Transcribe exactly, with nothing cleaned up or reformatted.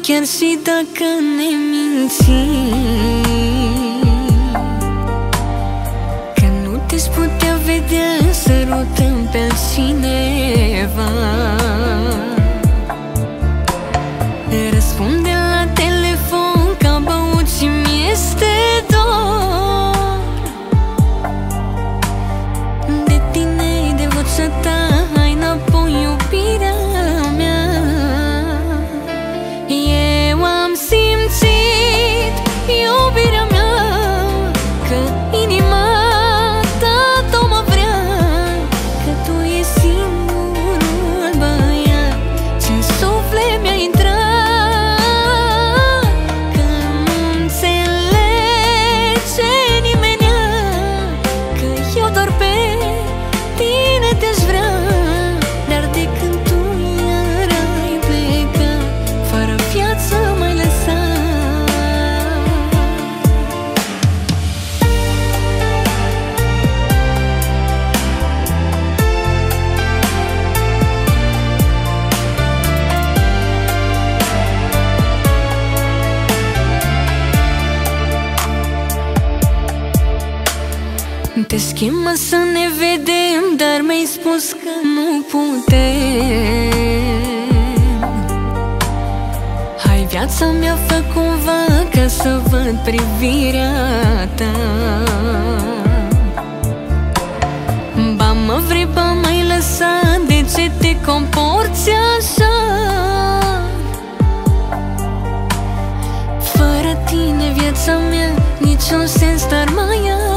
chiar și dacă ne mințim, că nu te-aș putea vedea sărutăm pe altcineva. Răspunde la telefon că am băut și mi-este dor de tine, de vocea ta, hai înapoi iubirea mea. Eu am simțit iubirea mea, că inima ta tot mă vrea, că tu e singurul băiat ce-n suflet mi-a intrat. Te schimă să ne vedem, dar mi-ai spus că nu putem. Hai, viața mea, fă cumva ca să văd privirea ta. Ba mă vrei, ba m-ai lăsat, de ce te comporți așa? Fără tine viața mea niciun sens n-ar mai avea.